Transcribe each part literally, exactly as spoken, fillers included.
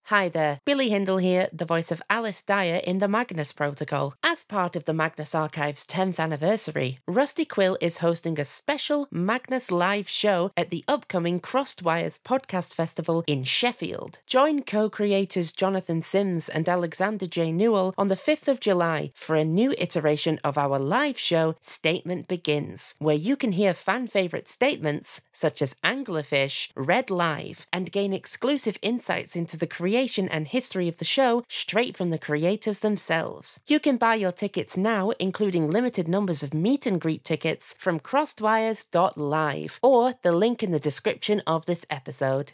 Hi there, Billy Hindle here, the voice of Alice Dyer in the Magnus Protocol. As part of the Magnus Archive's tenth anniversary, Rusty Quill is hosting a special Magnus live show at the upcoming Crossed Wires Podcast Festival in Sheffield. Join co-creators Jonathan Sims and Alexander J. Newell on the fifth of July for a new iteration of our live show, Statement Begins, where you can hear fan-favourite statements such as Anglerfish read live and gain exclusive insights into the creation and history of the show straight from the creators themselves. You can buy your tickets now, including limited numbers of meet and greet tickets, from crossedwires dot live or the link in the description of this episode.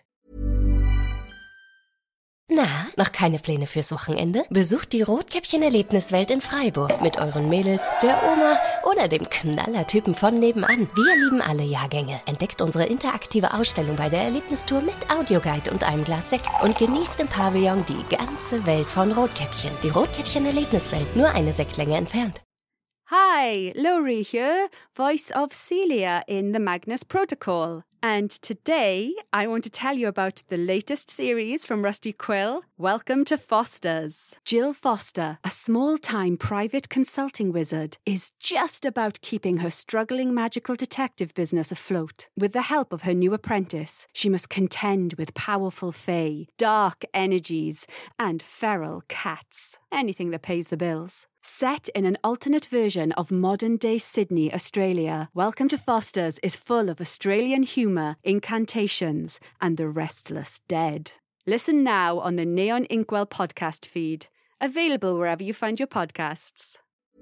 Na, noch keine Pläne fürs Wochenende? Besucht die Rotkäppchen-Erlebniswelt in Freiburg mit euren Mädels, der Oma oder dem Knallertypen von nebenan. Wir lieben alle Jahrgänge. Entdeckt unsere interaktive Ausstellung bei der Erlebnistour mit Audioguide und einem Glas Sekt und genießt im Pavillon die ganze Welt von Rotkäppchen. Die Rotkäppchen-Erlebniswelt, nur eine Sektlänge entfernt. Hi, Laurie here, voice of Celia in the Magnus Protocol. And today, I want to tell you about the latest series from Rusty Quill, Welcome to Foster's. Jill Foster, a small-time private consulting wizard, is just about keeping her struggling magical detective business afloat. With the help of her new apprentice, she must contend with powerful fae, dark energies, and feral cats. Anything that pays the bills. Set in an alternate version of modern-day Sydney, Australia, Welcome to Foster's is full of Australian humour, incantations, and the restless dead. Listen now on the Neon Inkwell podcast feed, available wherever you find your podcasts.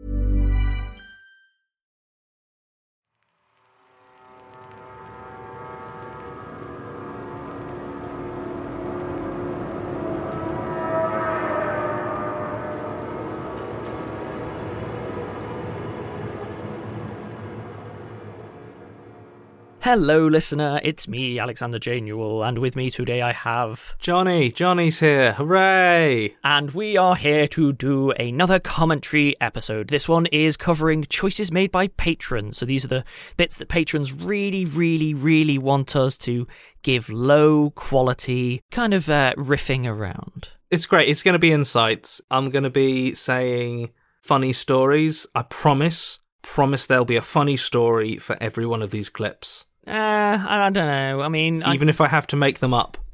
Hello, listener, it's me, Alexander J. Newell, and with me today I have... Johnny, Johnny's here, hooray! And we are here to do another commentary episode. This one is covering choices made by patrons, so these are the bits that patrons really, really, really want us to give low quality, kind of uh, riffing around. It's great, it's going to be insights. I'm going to be saying funny stories, I promise. Promise there'll be a funny story for every one of these clips. Uh, I don't know. I mean... Even I... if I have to make them up.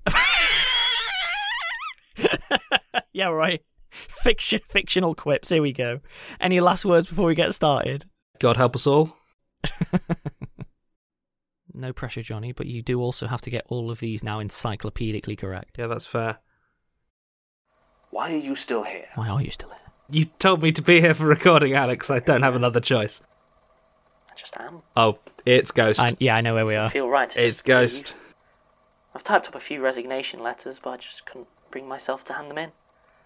Yeah, right. Fiction, fictional quips, here we go. Any last words before we get started? God help us all. No pressure, Johnny, but you do also have to get all of these now encyclopedically correct. Yeah, that's fair. Why are you still here? Why are you still here? You told me to be here for recording, Alex. I don't have another choice. I just am. Oh, it's Ghost. I, yeah, I know where we are. I feel right to It's Ghost. leave. I've typed up a few resignation letters, but I just couldn't bring myself to hand them in.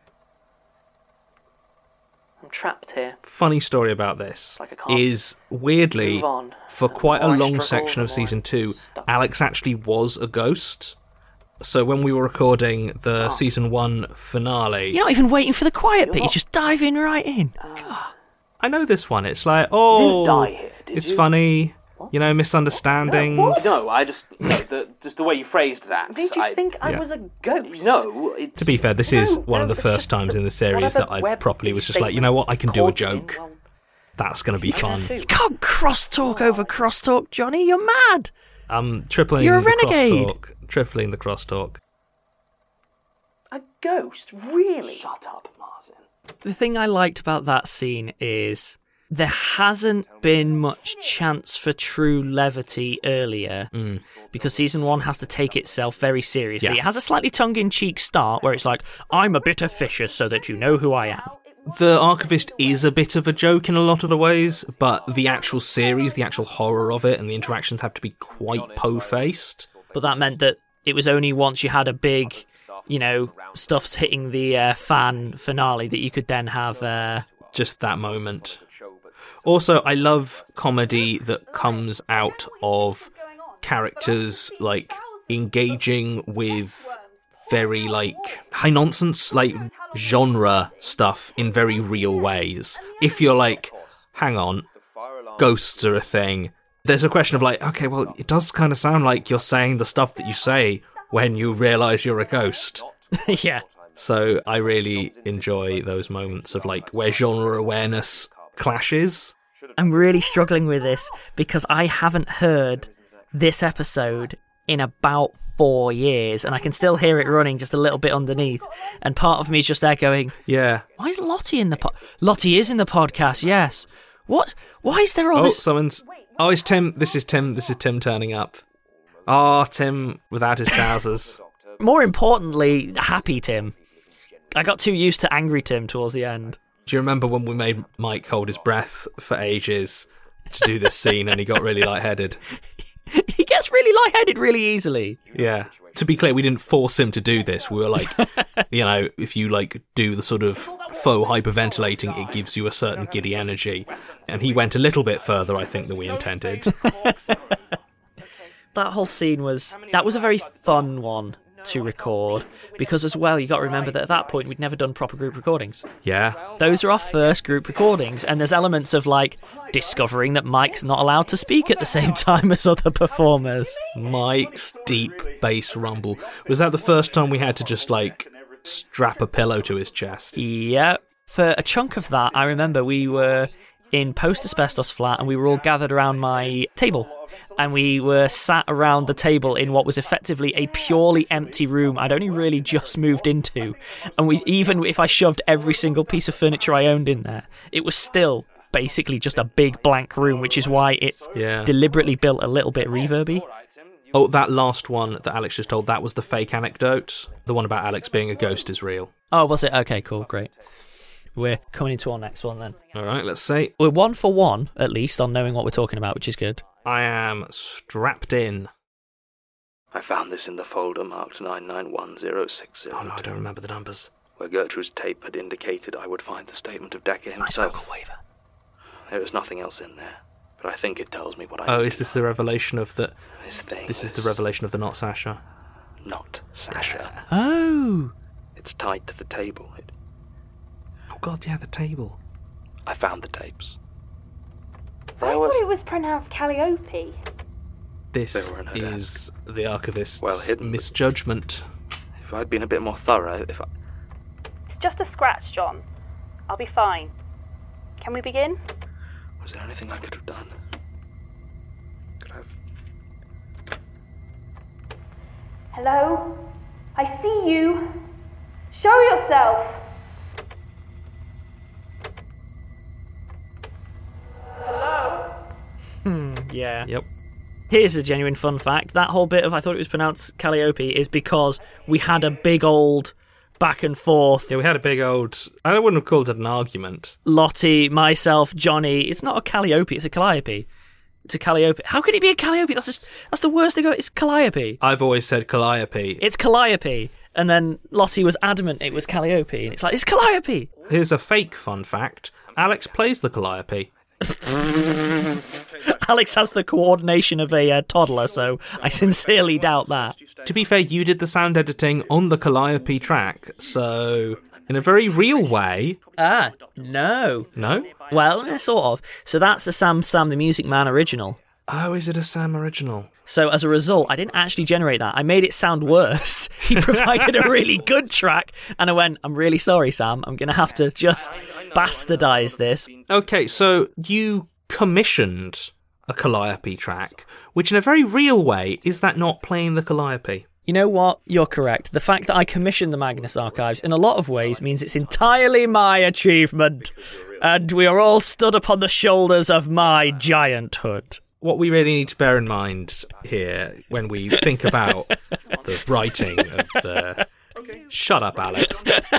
I'm trapped here. Funny story about this like I can't is, weirdly, move on. for And quite the a more I long struggle, section the of more season I'm two, stuck. Alex actually was a ghost. So when we were recording the Oh. season one finale... You're not even waiting for the quiet You're bit, you're not- just diving right in. Uh, I know this one. It's like, you oh, didn't die here, did it's you? funny, What? you know, misunderstandings. No, what? No, I just no, the, just the way you phrased that. Made you I, think I yeah. was a ghost? No, it's, To be fair, this is No, one no, of the it's first just times in the series whatever that I web properly was just like, you know what, I can do a statements joke. called me, That's going to be well, fun. I can You too. can't crosstalk over crosstalk, Johnny, you're mad! Um, tripling You're a the renegade. crosstalk. Tripling the crosstalk. A ghost? Really? Shut up, Martin. The thing I liked about that scene is there hasn't been much chance for true levity earlier Mm. because season one has to take itself very seriously. Yeah. It has a slightly tongue-in-cheek start where it's like, I'm a bit officious so that you know who I am. The Archivist is a bit of a joke in a lot of the ways, but the actual series, the actual horror of it, and the interactions have to be quite po-faced. But that meant that it was only once you had a big, you know, stuff's hitting the uh, fan finale that you could then have... Uh... Just that moment. Also, I love comedy that comes out of characters, like, engaging with very, like, high nonsense, like, genre stuff in very real ways. If you're like, hang on, ghosts are a thing, there's a question of like, okay, well, it does kind of sound like you're saying the stuff that you say when you realise you're a ghost. yeah. So I really enjoy those moments of like where genre awareness clashes. I'm really struggling with this because I haven't heard this episode in about four years, and I can still hear it running just a little bit underneath. And part of me is just there going, Yeah. why is Lottie in the pod? Lottie is in the podcast, yes. What? Why is there all Oh, this? someone's... Oh, it's Tim. This is Tim. This is Tim turning up. Oh, Tim without his trousers. More importantly, happy Tim. I got too used to angry Tim towards the end. Do you remember when we made Mike hold his breath for ages to do this scene and he got really lightheaded? He gets really lightheaded really easily. Yeah. To be clear, we didn't force him to do this. We were like, you know, if you like do the sort of faux hyperventilating, it gives you a certain giddy energy. And he went a little bit further, I think, than we intended. That whole scene was... That was a very fun one to record, because as well, you got to remember that at that point, we'd never done proper group recordings. Yeah. Those are our first group recordings, and there's elements of, like, discovering that Mike's not allowed to speak at the same time as other performers. Mike's deep bass rumble. Was that the first time we had to just, like, strap a pillow to his chest? Yeah. For a chunk of that, I remember we were in post-asbestos flat, and we were all gathered around my table. And we were sat around the table in what was effectively a purely empty room I'd only really just moved into. And we even if I shoved every single piece of furniture I owned in there, it was still basically just a big blank room, which is why it's Yeah. deliberately built a little bit reverby. Oh, that last one that Alex just told, that was the fake anecdote. The one about Alex being a ghost is real. Oh, was it? Okay, cool, great. We're coming into our next one then. All right, let's see. We're one for one, at least, on knowing what we're talking about, which is good. I am strapped in. I found this in the folder marked nine nine one zero six zero. Oh no, I don't remember the numbers. Where Gertrude's tape had indicated I would find the statement of Decker himself. Waver. There is nothing else in there, but I think it tells me what I Oh, need is to this know. the revelation of the... This thing This is the revelation of the not Sasha. Not Sasha. Oh! It's tied to the table. It, Oh god, yeah, the table. I found the tapes. I There was... thought it was pronounced Calliope. This They were in her is the archivist's Well hidden. misjudgment. If I'd been a bit more thorough, if I... It's just a scratch, John. I'll be fine. Can we begin? Was there anything I could have done? Could I have... Hello? I see you. Show yourself. Hello? Hmm, yeah. Yep. Here's a genuine fun fact. That whole bit of I thought it was pronounced Calliope is because we had a big old back and forth. Yeah, we had a big old... I wouldn't have called it an argument. Lottie, myself, Johnny. It's not a Calliope, it's a Calliope. It's a Calliope. How could it be a Calliope? That's just, that's the worst thing. It's Calliope. I've always said Calliope. It's Calliope. And then Lottie was adamant it was Calliope. And it's like, it's Calliope. Here's a fake fun fact. Alex plays the Calliope. Alex has the coordination of a uh, toddler, so I sincerely doubt that. To be fair, you did the sound editing on the Calliope track, so in a very real way... Ah, no. No? Well, eh, sort of. So that's a Sam Sam the Music Man original. Oh, is it a Sam original? So as a result, I didn't actually generate that. I made it sound worse. He provided a really good track, and I went, I'm really sorry, Sam. I'm going to have to just bastardize this. Okay, so you commissioned a Calliope track, which in a very real way, is that not playing the Calliope? You know what? You're correct. The fact that I commissioned the Magnus Archives in a lot of ways means it's entirely my achievement. And we are all stood upon the shoulders of my gianthood. What we really need to bear in mind here when we think about the writing of the... Shut up, Alex.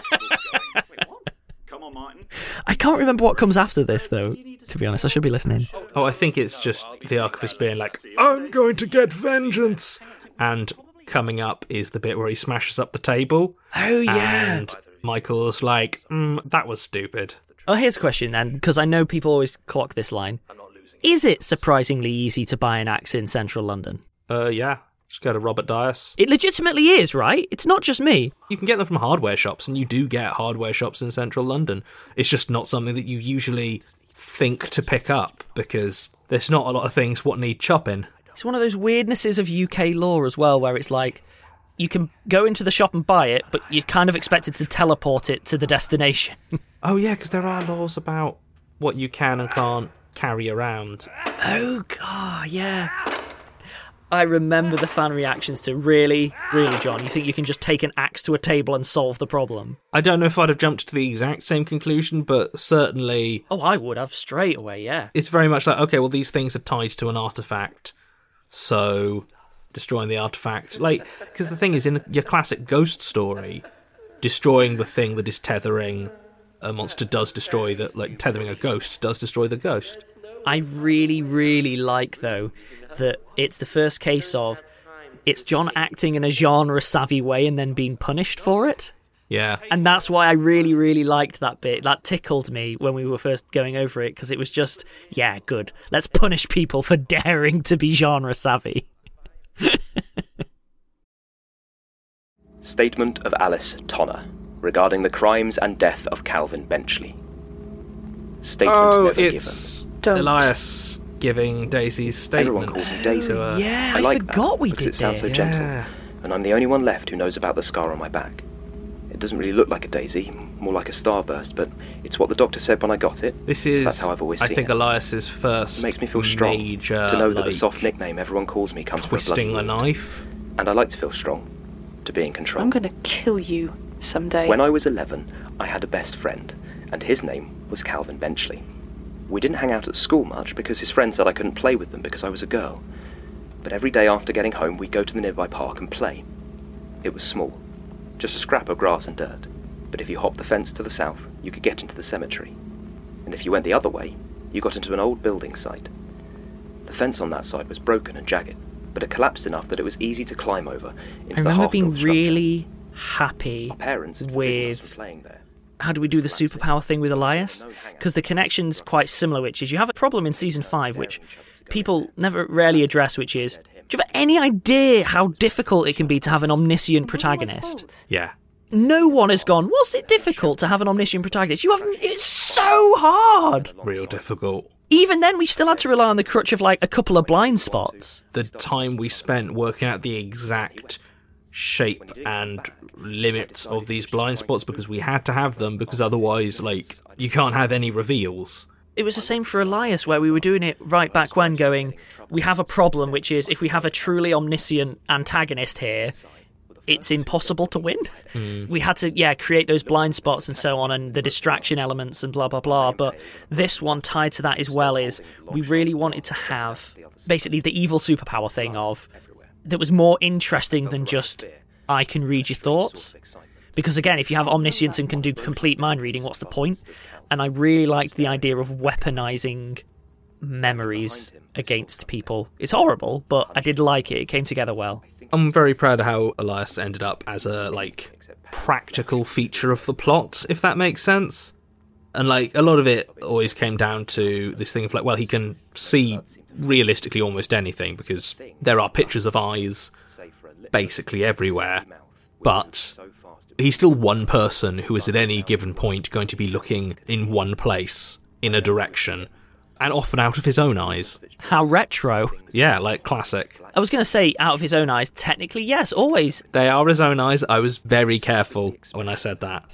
Come on, Martin. I can't remember what comes after this, though, to be honest. I should be listening. Oh, I think it's just the archivist being like, I'm going to get vengeance. And coming up is the bit where he smashes up the table. Oh, yeah. And Michael's like, mm, that was stupid. Oh, here's a question then, because I know people always clock this line. Is it surprisingly easy to buy an axe in central London? Uh, yeah. Just go to Robert Dias. It legitimately is, right? It's not just me. You can get them from hardware shops, and you do get hardware shops in central London. It's just not something that you usually think to pick up, because there's not a lot of things what need chopping. It's one of those weirdnesses of U K law as well, where it's like, you can go into the shop and buy it, but you're kind of expected to teleport it to the destination. Oh yeah, because there are laws about what you can and can't carry around. Oh god, yeah. I remember the fan reactions to really, really, John, you think you can just take an axe to a table and solve the problem? I don't know if I'd have jumped to the exact same conclusion, but certainly... Oh, I would have straight away, yeah. It's very much like, okay, well, these things are tied to an artifact, so destroying the artifact... Like, because the thing is, in your classic ghost story, destroying the thing that is tethering a monster does destroy the... Like, tethering a ghost does destroy the ghost. I really, really like, though, that it's the first case of it's John acting in a genre-savvy way and then being punished for it. Yeah. And that's why I really, really liked that bit. That tickled me when we were first going over it, because it was just, yeah, good. Let's punish people for daring to be genre-savvy. Statement of Alice Tonner regarding the crimes and death of Calvin Benchley. Statement oh, never it's given. Elias giving Daisy's statement. Everyone calls me Daisy. To her. Yeah, I, I like forgot that we because did it sounds this. so gentle, Yeah. and I'm the only one left who knows about the scar on my back. It doesn't really look like a daisy, more like a starburst, but it's what the doctor said when I got it. This so is, that's how I've always I seen think, it. Elias's first It makes me feel strong major, to know that like, the soft nickname everyone calls me comes twisting from a the bloody knife. And I like to feel strong, to be in control. I'm gonna kill you someday. When I was eleven, I had a best friend, and his name was Calvin Benchley. We didn't hang out at school much because his friends said I couldn't play with them because I was a girl. But every day after getting home, we'd go to the nearby park and play. It was small, just a scrap of grass and dirt. But if you hopped the fence to the south, you could get into the cemetery. And if you went the other way, you got into an old building site. The fence on that side was broken and jagged, but it collapsed enough that it was easy to climb over into I the remember half-built being structure. really happy Our parents had forbidden us from with... playing there. How do we do the superpower thing with Elias? Because the connection's quite similar, which is you have a problem in season five, which people never rarely address, which is, do you have any idea how difficult it can be to have an omniscient protagonist? Yeah. No one has gone, was it difficult to have an omniscient protagonist? You haven't, it's so hard! Real difficult. Even then, we still had to rely on the crutch of, like, a couple of blind spots. The time we spent working out the exact shape and limits of these blind spots because we had to have them, because otherwise, like, you can't have any reveals. It was the same for Elias, where we were doing it right back when, going, we have a problem, which is if we have a truly omniscient antagonist here, it's impossible to win. Mm. We had to, yeah, create those blind spots and so on, and the distraction elements and blah, blah, blah. But this one tied to that as well is we really wanted to have basically the evil superpower thing of that was more interesting than just I can read your thoughts. Because again, if you have omniscience and can do complete mind reading, what's the point? And I really liked the idea of weaponizing memories against people. It's horrible, but I did like it. It came together well. I'm very proud of how Elias ended up as a, like, practical feature of the plot, if that makes sense. And, like, a lot of it always came down to this thing of, like, well, he can see realistically almost anything because there are pictures of eyes basically everywhere, but he's still one person who is at any given point going to be looking in one place, in a direction, and often out of his own eyes. How retro. Yeah, like classic. I was going to say out of his own eyes. Technically, yes, always. They are his own eyes. I was very careful when I said that.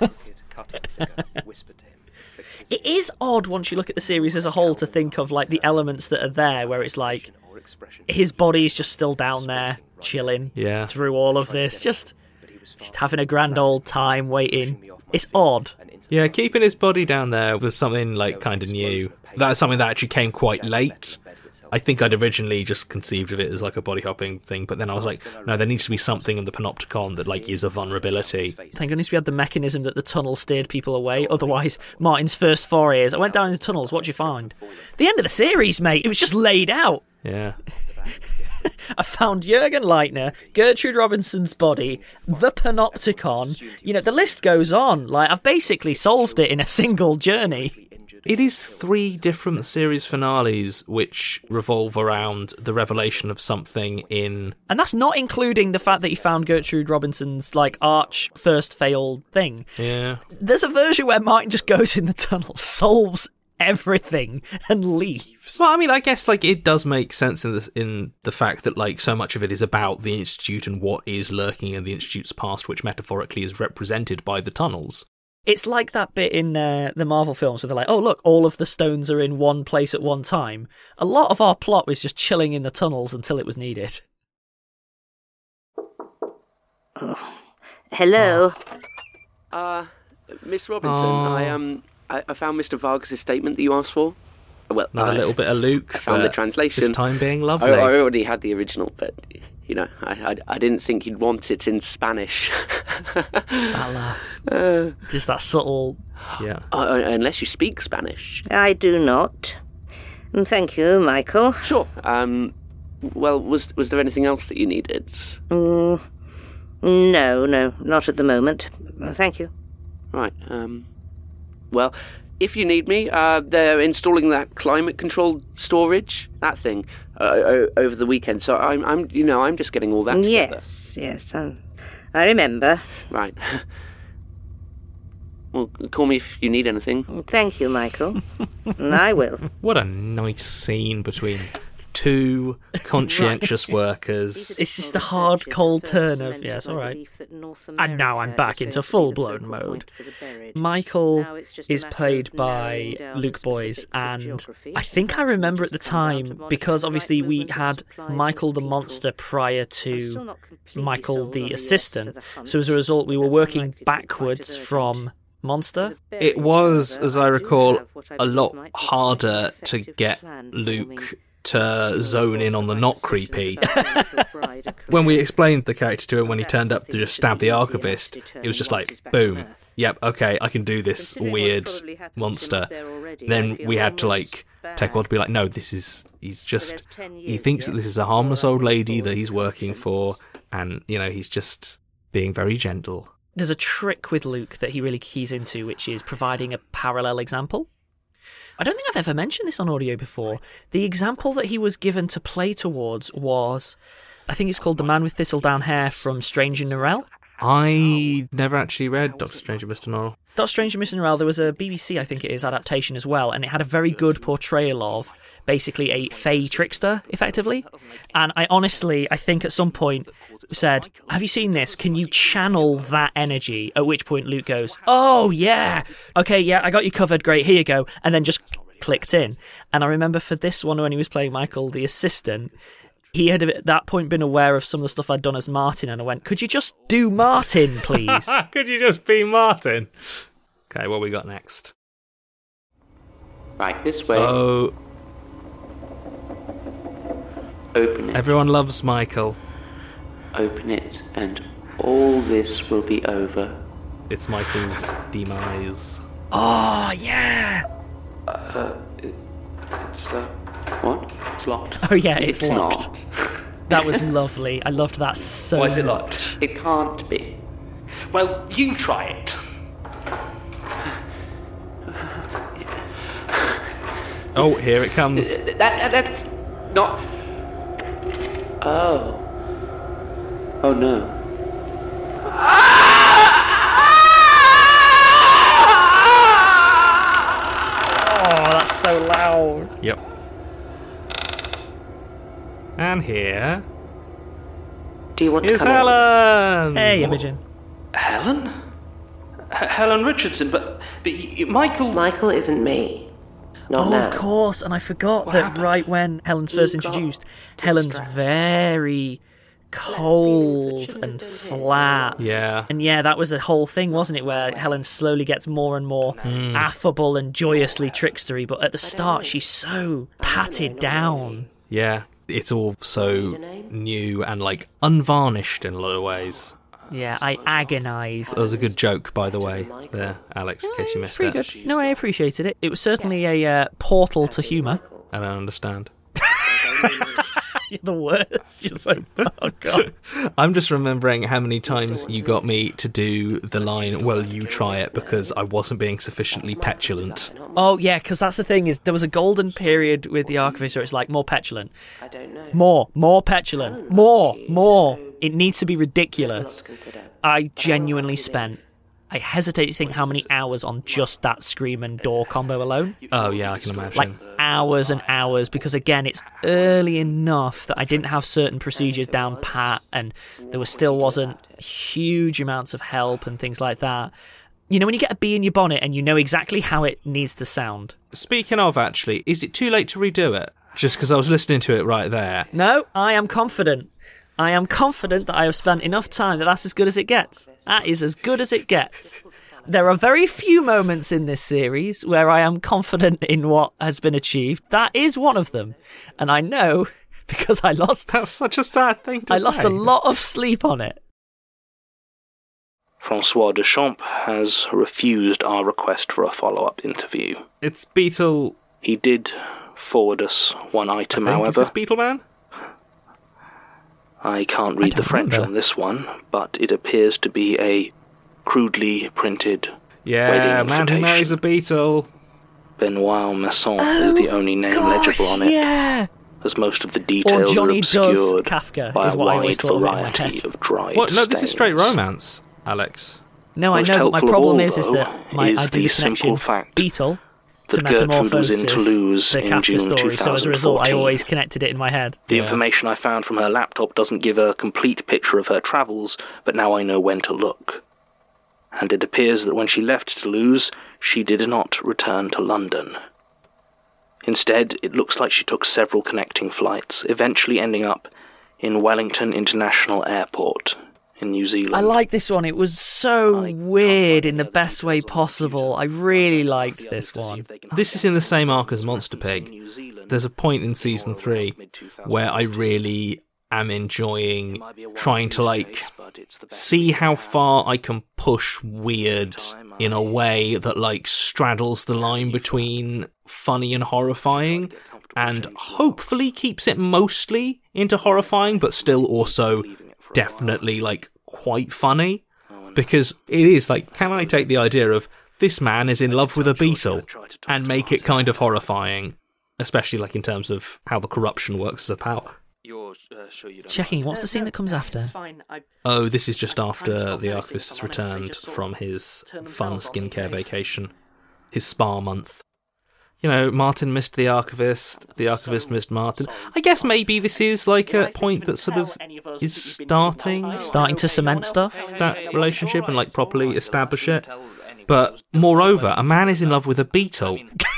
It is odd once you look at the series as a whole to think of like the elements that are there where it's like his body's just still down there chilling Yeah. through all of this, just just having a grand old time waiting. It's odd. Yeah, keeping his body down there was something like kind of new. That's something that actually came quite late. I think I'd originally just conceived of it as like a body hopping thing, but then I was like, no, there needs to be something in the Panopticon that like is a vulnerability. Thank goodness we had the mechanism that the tunnel steered people away. Otherwise, Martin's first foray is, I went down in the tunnels, what'd you find? The end of the series, mate, it was just laid out. Yeah. I found Jurgen Leitner, Gertrude Robinson's body, the Panopticon. You know, the list goes on. Like, I've basically solved it in a single journey. It is three different series finales which revolve around the revelation of something in... And that's not including the fact that he found Gertrude Robinson's, like, arch first failed thing. Yeah. There's a version where Martin just goes in the tunnel, solves everything and leaves. Well, I mean, I guess like it does make sense in this, in the fact that like so much of it is about the Institute and what is lurking in the Institute's past, which metaphorically is represented by the tunnels. It's like that bit in uh, the Marvel films where they're like, oh, look, all of the stones are in one place at one time. A lot of our plot was just chilling in the tunnels until it was needed. Oh. Hello? Uh, Miss Robinson, Oh. I um, I, I found Mister Vargas' statement that you asked for. Well, Another I, little bit of Luke. I found the but translation. This time being lovely. I, I already had the original, but you know, I, I, I didn't think you'd want it in Spanish. That laugh. Uh, Just that subtle... Yeah. uh, unless you speak Spanish. I do not. Thank you, Michael. Sure. Um, well, was was there anything else that you needed? Mm, no, no, not at the moment. Thank you. Right. Um, well, if you need me, uh, they're installing that climate-controlled storage, that thing, uh, o- over the weekend. So I'm, I'm, you know, I'm just getting all that together. Yes, yes, um, I remember. Right. Well, call me if you need anything. Thank you, Michael. I will. What a nice scene between two conscientious workers. It's just a hard, cold turn of, yes, all right. And now I'm back into full-blown mode. Michael is played by Luke Boyes, and I think I remember at the time, because obviously we had Michael the monster prior to Michael the assistant, so as a result we were working backwards from monster. It was, as I recall, a lot harder to get Luke to zone in on the not creepy. When we explained the character to him when he turned up to just stab the archivist, it was just like, boom, yep, okay, I can do this weird monster. Then we had to like take a while to be like, no, this is, he's just, he thinks that this is a harmless old lady that he's working for, and, you know, he's just being very gentle. There's a trick with Luke that he really keys into, which is providing a parallel example. I don't think I've ever mentioned this on audio before. The example that he was given to play towards was, I think it's called The Man with Thistledown Hair from Strange and Norrell. I never actually read Doctor Strange and Mister Norrell. Doctor Strange and Mister Norrell, there was a B B C, I think it is, adaptation as well, and it had a very good portrayal of basically a fey trickster, effectively. And I honestly, I think at some point said, have you seen this? Can you channel that energy? At which point Luke goes, oh, yeah. Okay, yeah, I got you covered. Great, here you go. And then just clicked in. And I remember for this one, when he was playing Michael, the assistant, he had at that point been aware of some of the stuff I'd done as Martin, and I went, could you just do Martin, please? Could you just be Martin? Okay, what we got next? Right, this way. Oh. Open it. Everyone loves Michael. Open it, and all this will be over. It's Michael's demise. Oh, yeah. Uh, it, it's, uh, what? It's locked. Oh, yeah, it's, it's locked. Not. That was lovely. I loved that so Why is it much. locked? It can't be. Well, you try it. Oh, here it comes. That, that that's not. Oh. Oh no. Oh, that's so loud. Yep. And here Do you want is to come Helen. Hey, Imogen. Helen? H- Helen Richardson, but, but y- Michael... Michael isn't me. Not Oh, now. of course. And I forgot What that happened? right when Helen's first You got introduced, Helen's very cold and flat. Yeah. And yeah, that was a whole thing, wasn't it, where Helen slowly gets more and more Hmm. affable and joyously trickstery, but at the start she's so patted down. Yeah. It's all so new and like unvarnished in a lot of ways. Yeah, I agonised. That was a good joke, by the way, there, Alex, in case you missed Pretty it. good. No, I appreciated it. It was certainly a uh, portal to humour. I don't understand. You're the worst. You're so... Oh, God. I'm just remembering how many times you got me to do the line, well, you try it, because I wasn't being sufficiently petulant. Oh, yeah, because that's the thing, is there was a golden period with the Archivist where it's like, more petulant. I don't know. More, more petulant. More, more. It needs to be ridiculous. I genuinely spent I hesitate to think how many hours on just that scream and door combo alone. Oh, yeah, I can imagine. Like, hours and hours, because, again, it's early enough that I didn't have certain procedures down pat, and there was still wasn't huge amounts of help and things like that. You know, when you get a bee in your bonnet and you know exactly how it needs to sound. Speaking of, actually, is it too late to redo it? Just because I was listening to it right there. No, I am confident. I am confident that I have spent enough time that that's as good as it gets. That is as good as it gets. There are very few moments in this series where I am confident in what has been achieved. That is one of them. And I know because I lost... That's such a sad thing to I say. I lost a lot of sleep on it. Francois Duchamp has refused our request for a follow-up interview. It's Beetle... He did forward us one item, I think. however. Is this Beetle Man? I can't read I the French remember. on this one, but it appears to be a crudely printed Yeah, wedding man who marries a beetle. Benoit Masson Oh, is the only name gosh, legible on it, yeah. as most of the Or details Johnny are Does obscured Kafka by is a what I always wide thought of it in my variety head. of dried What? No, this is straight stains. romance, Alex. No, I Most know, but my helpful of problem all, is, is though, that my, is I do the the connection simple fact Beetle to that Gertrude was Metamorphosis, in Toulouse the in Kafka June story, so as a result I twenty fourteen. always connected it in my head. The Yeah. information I found from her laptop doesn't give a complete picture of her travels, but now I know when to look. And it appears that when she left Toulouse, she did not return to London. Instead, it looks like she took several connecting flights, eventually ending up in Wellington International Airport in New Zealand. I like this one. It was so weird in the best way possible. I really liked this one. This is in the same arc as Monster Pig. There's a point in season three where I really am enjoying trying to, like, see how far I can push weird in a way that, like, straddles the line between funny and horrifying, and hopefully keeps it mostly into horrifying, but still also definitely, like, quite funny. Because it is, like, can I take the idea of this man is in love with a beetle and make it kind of horrifying? Especially, like, in terms of how the corruption works as a power. Checking, what's the scene that comes after? Oh, this is just after the Archivist has returned from his fun skincare vacation. His spa month. You know, Martin missed the Archivist, the Archivist missed Martin. I guess maybe this is like a point that sort of is starting... Starting to cement stuff? That relationship and, like, properly establish it. But, moreover, a man is in love with a beetle.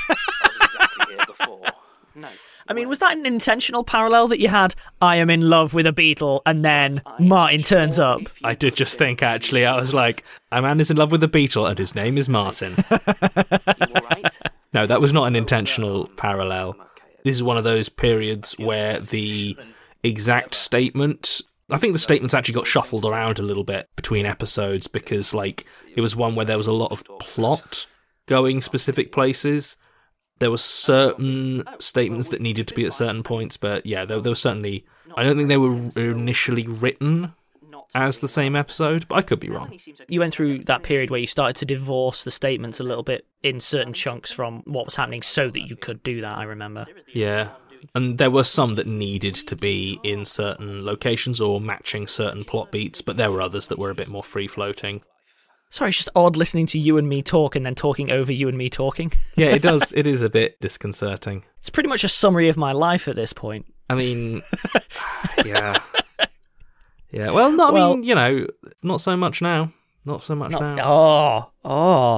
I mean, was that an intentional parallel that you had, I am in love with a beetle, and then Martin turns up? I did just think, actually, I was like, a man is in love with a beetle and his name is Martin. No, that was not an intentional parallel. This is one of those periods where the exact statement... I think the statements actually got shuffled around a little bit between episodes because, like, it was one where there was a lot of plot going specific places. There were certain statements that needed to be at certain points, but yeah, there, there was certainly... I don't think they were initially written as the same episode, but I could be wrong. You went through that period where you started to divorce the statements a little bit in certain chunks from what was happening so that you could do that, I remember. Yeah, and there were some that needed to be in certain locations or matching certain plot beats, but there were others that were a bit more free-floating. Sorry, it's just odd listening to you and me talk and then talking over you and me talking. Yeah, it does. It is a bit disconcerting. It's pretty much a summary of my life at this point. I mean, yeah. Yeah, well, no, I Well- mean, you know, not so much now. Not so much Not- now. Oh, oh.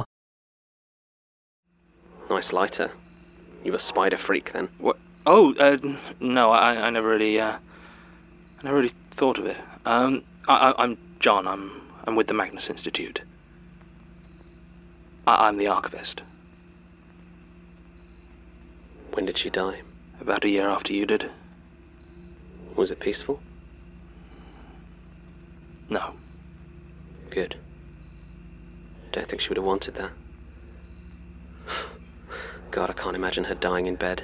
Nice lighter. You a spider freak, then? What? Oh, uh, no, I, I never really, uh, I never really thought of it. Um, I, I, I'm John. I'm, I'm with the Magnus Institute. I, I'm the archivist. When did she die? About a year after you did. Was it peaceful? No. Good. Don't think she would have wanted that. God, I can't imagine her dying in bed.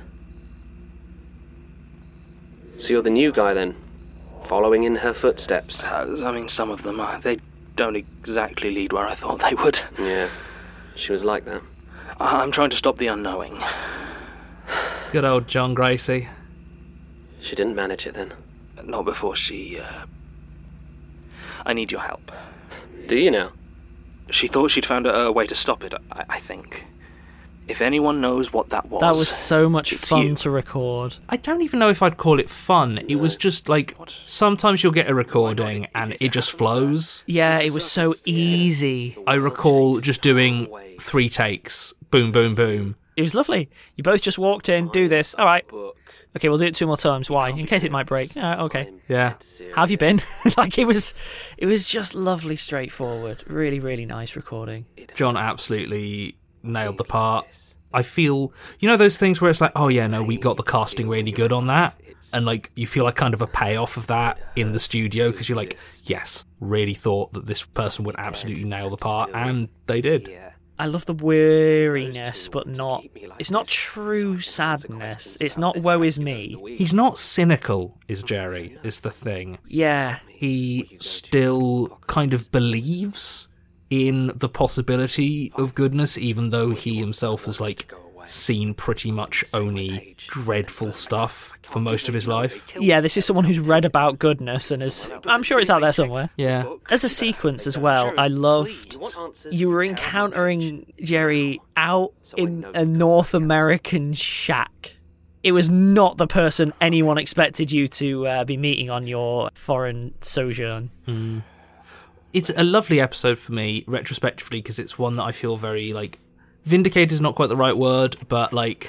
So you're the new guy, then? Following in her footsteps? Uh, I mean, some of them, uh, they don't exactly lead where I thought they would. Yeah, she was like that. I- I'm trying to stop the unknowing. Good old John Gracie. She didn't manage it, then? Not before she, uh... I need your help. Do you now? She thought she'd found a, a way to stop it, I, I think. If anyone knows what that was... That was so much fun you. to record. I don't even know if I'd call it fun. It was just like, sometimes you'll get a recording and it just flows. Yeah, it was so easy. I recall just doing three takes. Boom, boom, boom. It was lovely. You both just walked in, do this. All right. Okay, we'll do it two more times. Why? In case it might break. Uh, okay. Yeah. How have you been? Like, it was it was just lovely, straightforward. Really, really nice recording. John absolutely nailed the part. I feel, you know those things where it's like, oh yeah, no, we got the casting really good on that? And like, you feel like kind of a payoff of that in the studio, because you're like, yes, really thought that this person would absolutely nail the part, and they did. I love the weariness, but not... It's not true sadness. It's not woe is me. He's not cynical, is Jerry, is the thing. Yeah. He still kind of believes in the possibility of goodness, even though he himself has, like, seen pretty much only dreadful stuff for most of his life. Yeah, this is someone who's read about goodness and is... I'm sure it's out there somewhere. Yeah. As a sequence as well, I loved... You were encountering Jerry out in a North American shack. It was not the person anyone expected you to uh, be meeting on your foreign sojourn. Mm. It's a lovely episode for me, retrospectively, because it's one that I feel very, like... Vindicated is not quite the right word, but, like,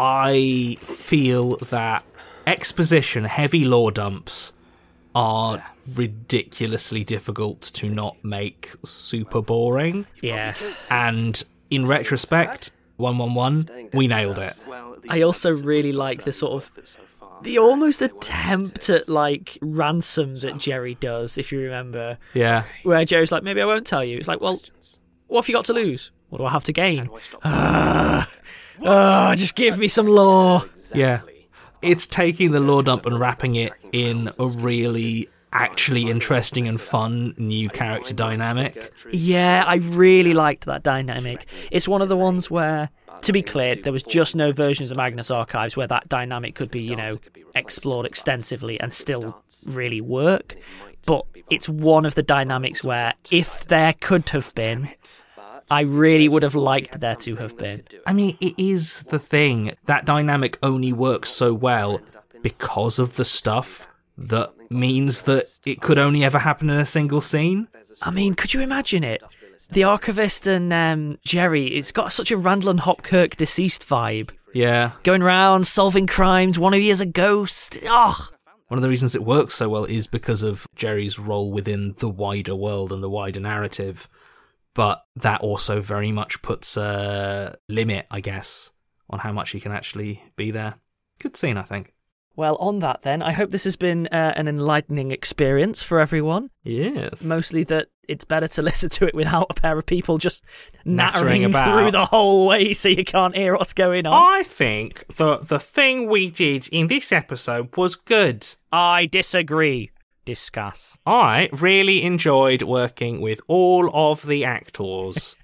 I feel that exposition, heavy lore dumps, are ridiculously difficult to not make super boring. Yeah. And in retrospect, one one one, we nailed it. I also really like the sort of... The almost attempt at, like, ransom that Jerry does, if you remember. Yeah. Where Jerry's like, maybe I won't tell you. It's like, well, what have you got to lose? What do I have to gain? Ah, uh, just give me some lore. Yeah. It's taking the lore dump and wrapping it in a really actually interesting and fun new character dynamic. Yeah, I really liked that dynamic. It's one of the ones where, to be clear, there was just no version of the Magnus Archives where that dynamic could be, you know, explored extensively and still really work. But it's one of the dynamics where, if there could have been... I really would have liked there to have been. I mean, it is the thing. That dynamic only works so well because of the stuff that means that it could only ever happen in a single scene. I mean, could you imagine it? The Archivist and um, Jerry, it's got such a Randall and Hopkirk deceased vibe. Yeah. Going around, solving crimes, one of you is a ghost. Oh. One of the reasons it works so well is because of Jerry's role within the wider world and the wider narrative. But that also very much puts a limit, I guess, on how much he can actually be there. Good scene, I think. Well, on that then, I hope this has been uh, an enlightening experience for everyone. Yes. Mostly that it's better to listen to it without a pair of people just nattering, nattering about through the whole way so you can't hear what's going on. I think the, the thing we did in this episode was good. I disagree. Discuss. I really enjoyed working with all of the actors,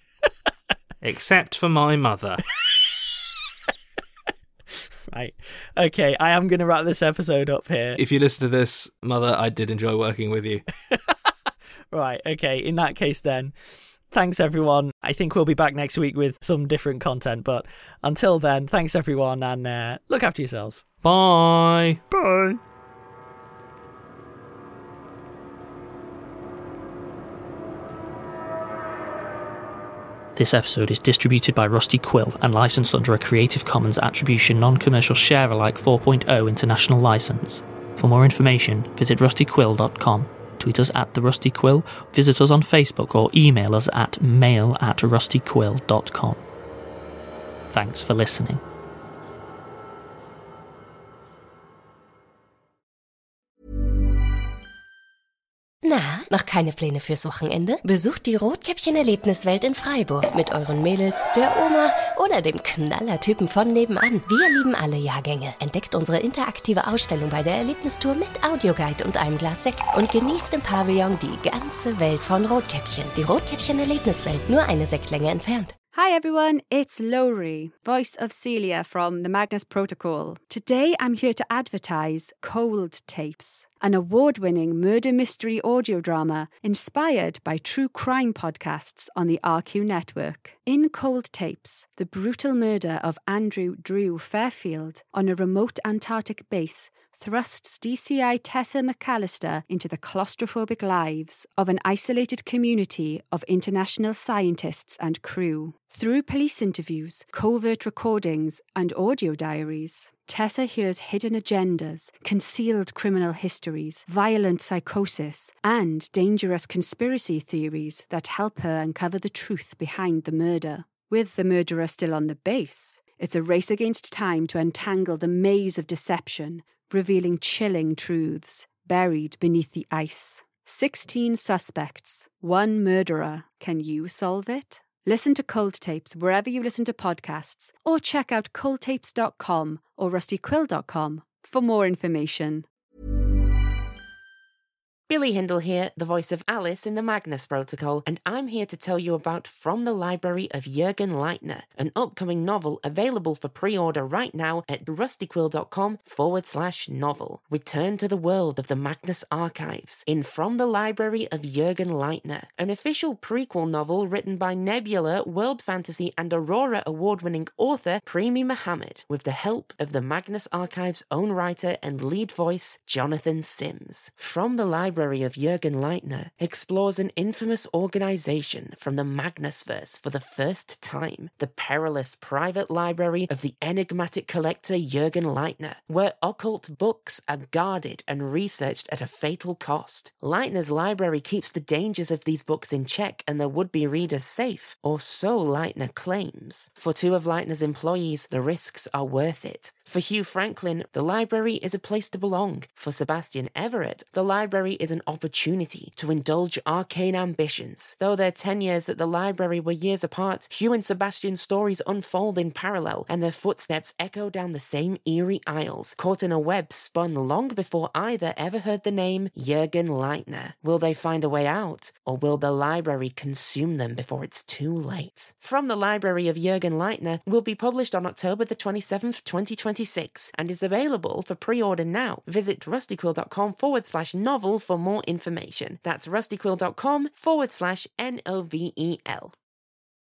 except for my mother. Right. Okay, I am going to wrap this episode up here. If you listen to this, Mother, I did enjoy working with you. Right, okay, in that case then, thanks everyone. I think we'll be back next week with some different content, but until then, thanks everyone, and uh, look after yourselves. Bye. Bye. This episode is distributed by Rusty Quill and licensed under a Creative Commons Attribution Non-Commercial Share-alike four point oh international license. For more information, visit rusty quill dot com, tweet us at The Rusty Quill, visit us on Facebook, or email us at mail at rusty quill dot com. Thanks for listening. Na, noch keine Pläne fürs Wochenende? Besucht die Rotkäppchen-Erlebniswelt in Freiburg mit euren Mädels, der Oma oder dem Knallertypen von nebenan. Wir lieben alle Jahrgänge. Entdeckt unsere interaktive Ausstellung bei der Erlebnistour mit Audioguide und einem Glas Sekt und genießt im Pavillon die ganze Welt von Rotkäppchen. Die Rotkäppchen-Erlebniswelt, nur eine Sektlänge entfernt. Hi everyone, it's Lowry, voice of Celia from the Magnus Protocol. Today I'm here to advertise Cold Tapes, an award-winning murder mystery audio drama inspired by true crime podcasts on the R Q network. In Cold Tapes, the brutal murder of Andrew Drew Fairfield on a remote Antarctic base thrusts D C I Tessa McAllister into the claustrophobic lives of an isolated community of international scientists and crew. Through police interviews, covert recordings, and audio diaries, Tessa hears hidden agendas, concealed criminal histories, violent psychosis, and dangerous conspiracy theories that help her uncover the truth behind the murder. With the murderer still on the base, it's a race against time to untangle the maze of deception, revealing chilling truths buried beneath the ice. Sixteen suspects, one murderer. Can you solve it? Listen to Cold Tapes wherever you listen to podcasts, or check out cold tapes dot com or rusty quill dot com for more information. Billy Hindle here, the voice of Alice in the Magnus Protocol, and I'm here to tell you about From the Library of Jürgen Leitner, an upcoming novel available for pre-order right now at rustyquill.com forward slash novel. Return to the world of the Magnus archives in From the Library of Jürgen Leitner, an official prequel novel written by Nebula, World Fantasy and Aurora award-winning author Premi Mohammed, with the help of the Magnus archives' own writer and lead voice, Jonathan Sims. From the Library of Jürgen Leitner explores an infamous organization from the Magnusverse for the first time, the perilous private library of the enigmatic collector Jürgen Leitner, where occult books are guarded and researched at a fatal cost. Leitner's library keeps the dangers of these books in check and their would-be readers safe, or so Leitner claims. For two of Leitner's employees, the risks are worth it. For Hugh Franklin, the library is a place to belong. For Sebastian Everett, the library is an opportunity to indulge arcane ambitions. Though their tenures at the library were years apart, Hugh and Sebastian's stories unfold in parallel, and their footsteps echo down the same eerie aisles, caught in a web spun long before either ever heard the name Jürgen Leitner. Will they find a way out, or will the library consume them before it's too late? From the Library of Jürgen Leitner will be published on October the twenty-seventh, twenty twenty-six, and is available for pre-order now. Visit rustyquill.com forward slash novel for more information. That's rustyquill.com forward slash N O V E L.